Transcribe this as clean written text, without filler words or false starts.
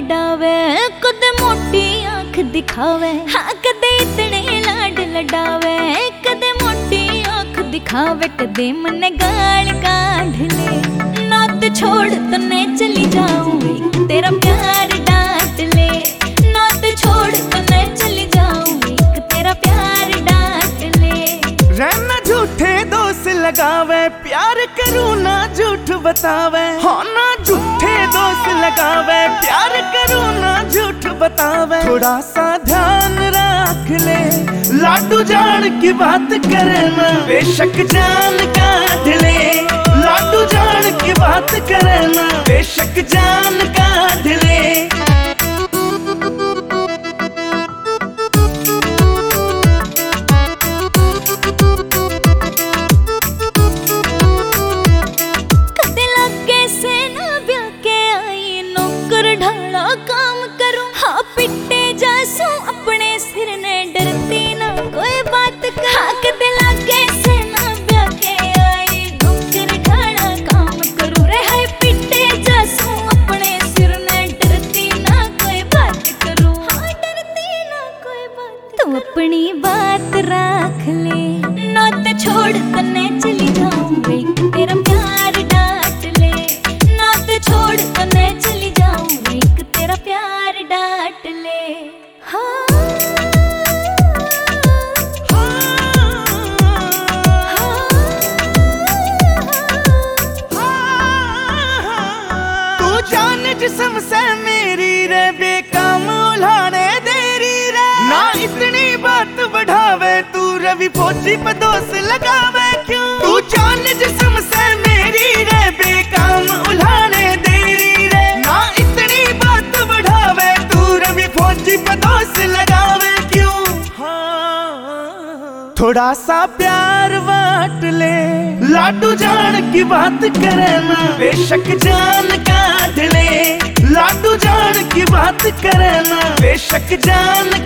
लडावे, कदे मोटी आंख दिखावे, हाँ कदे इतने लाड लडावे, कदे मोटी आंख दिखावे, कदे मने गाल काढ़ ले। नात छोड़ तने चली जाऊं, तेरा प्यार डांट ले। नात छोड़ तने चली जाऊं, तेरा प्यार डांट ले। रहना झूठे दोस्त लगावे, प्यार करूँ ना झूठ बतावे। हाँ ना झूठे दोस्त लगावे, प्यार करूँ ना झूठ बतावे। थोड़ा सा ध्यान रख ले, लाडू जान की बात करे ना, बेशक जान काट ले। लाडू जान की बात करे ना, बेशक जान काट ले। काम करूं, हाँ पिट्टे जासू अपने सिर ने, डरती ना कोई बात कर। हाँ कदे लागे से ना ब्याह के आई, नौकर ढाला काम करूं रे। हाय पिट्टे जासू अपने सिर ने, डरती ना कोई बात करूं। हाँ डरती ना कोई बात। तू अपनी बात रख ले, नात छोड़ तने चली जाऊं, तेरा प्यार डांट ले। नात छोड़ तने चली जाऊं, तेरा प्यार डांट ले। हाँ तू जान जिस्म से मेरी रे, बेकाम उल्हाने देरी रे। ना इतनी बात बढ़ावे, तू रवि फौजी पे दोस्त लगावे क्यों। तू जान जिस्म से मेरी रे, बेकाम उल्हाने देरी रे। ना इतनी बात बढ़ावे, तू रवि फौजी पे दोस्त लगावे क्यों। हाँ थोड़ा सा प्यार बांट ले, लाडू जान की बात करे ना, बेशक जान काट ले। लाडू जान की बात करे ना, बेशक जान